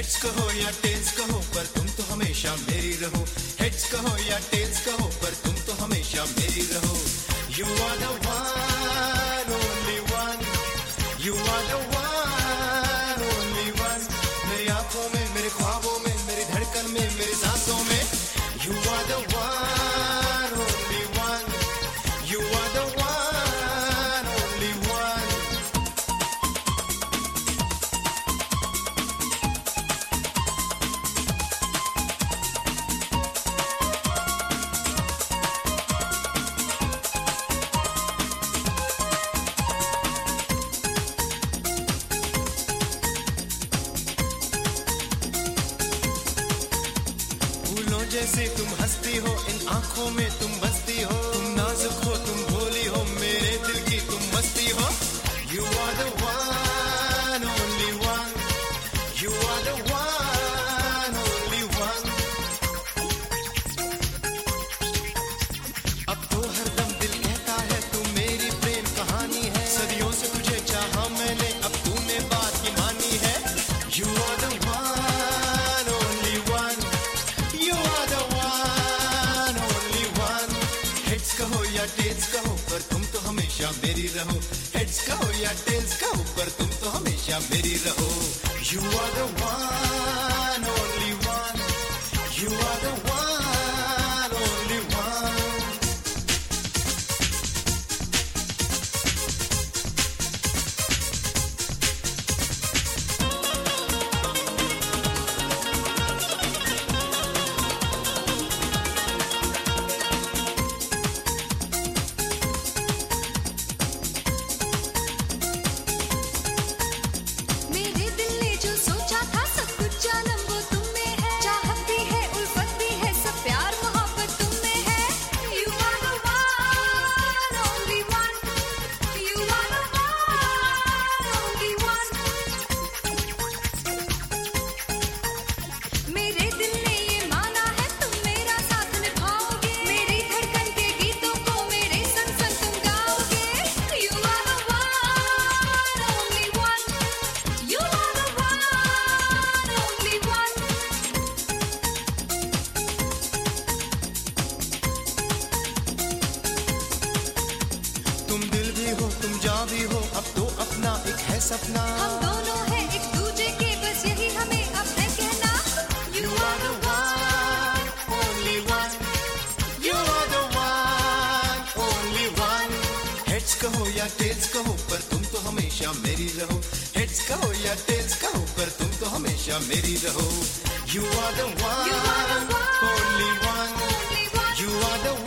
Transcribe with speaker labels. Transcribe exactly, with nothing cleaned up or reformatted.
Speaker 1: Heads कहो या tales कहो पर तुम तो हमेशा मेरी रहो। हेड्स कहो या टेल्स कहो पर तुम तो हमेशा मेरी रहो। You are the one, only one. You are the one, only one. मेरी आंखों में, मेरे ख्वाबों में, मेरी धड़कन में, मेरी सांसों में। You are the one, only one. You are the one, only one. जैसे तुम हंसती हो, इन आंखों में तुम बसती हो। तुम नाजुक हो, तुम भोली हो, मेरे दिल की तुम मस्ती हो। You are the one, only one. You are the one, only one. अब तो हरदम दिल कहता है तू मेरी प्रेम कहानी है। सदियों से तुझे चाहा मैंने, अब तूने बात की मानी है। You are the one, only one. You are the one, only one. Heads कहो या tails कहो पर तुम तो हमेशा मेरी रहो। Heads कहो या tails कहो पर तुम तो हमेशा मेरी रहो। You are the one, only one. You are the one, only one.
Speaker 2: मेरे दिल ने जो सोचा था सब कुछ जानम वो तुम में है। चाहत भी है, उल्फत भी है, सब प्यार मोहब्बत तुम में है। You are the one, only one. You are the one, only one. मेरे दिल ने ये माना है तुम मेरा साथ निभाओगे। मेरी धड़कन के गीतों को मेरे संग संग तुम गाओगे। You are the one, only one. You are the one, only one.
Speaker 1: तुम दिल भी हो, तुम जान भी हो, अब तो अपना एक है सपना।
Speaker 2: हम दोनों हैं एक दूजे के, बस यही हमें अब है कहना।
Speaker 1: You are the one, only one. You are the one, only one. Heads कहो या tails कहो पर तुम तो हमेशा मेरी रहो। Heads कहो या tails कहो पर तुम तो हमेशा मेरी रहो। You are the one,
Speaker 2: You are the one,
Speaker 1: only one.
Speaker 2: only one.
Speaker 1: You are the